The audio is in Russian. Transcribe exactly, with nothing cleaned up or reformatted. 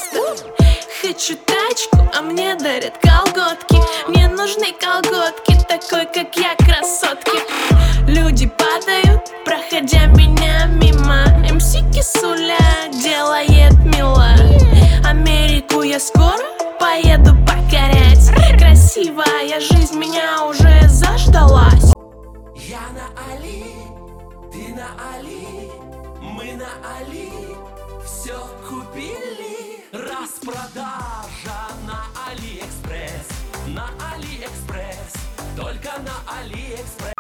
просто. Хочу тачку, а мне дарят колготки. Мне нужны колготки, такой как я, красотки. Люди падают, проходя меня мимо. МС Кисуля делает мило. Америку я скоро поеду покорять. Красивая жизнь меня уже заждалась. Я на Али, ты на Али, мы на Али, все купили. Распродажа на Алиэкспресс, на Алиэкспресс, только на Алиэкспресс.